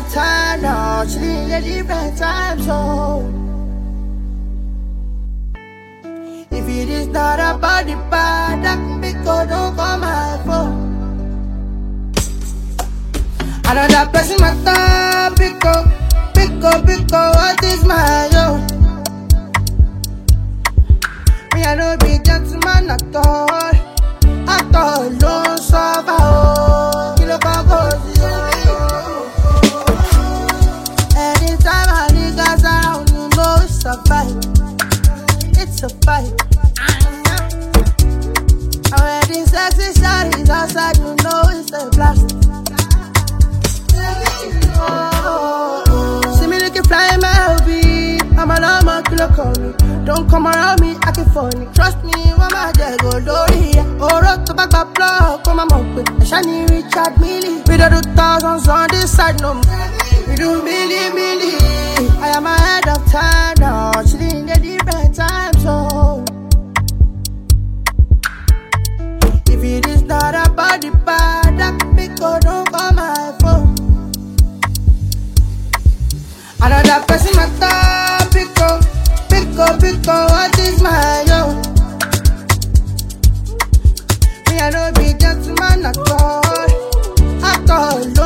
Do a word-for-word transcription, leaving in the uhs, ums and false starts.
of time now, chilling a different time zone. If it is not about the bad, that can be good, don't call my phone. Another person my time, pick up, pick up, pick up, what is my own? Me I no be gentleman at all, at all, don't suffer, oh, kilo kagozi, oh. Anytime I niggas around, you know it's a fight, it's a fight. I'm wearing sexy shawties outside, you know it's a blast. See me looking fly my L V, I'm a llama, kilo call me. Don't come around me, I can funny. Trust me, when my jet go lorry. Oh, rock to back up, block, come on, up with a shiny Richard Millie. We do the thousands on this side, no. We do milli, milli. I am ahead of time now, chilling in a different time zone. If it is not about the bad, that can be good, don't call my phone. Another person my time, pick up, pick up, pick up, what is my own? Me I no be gentleman at all, at all.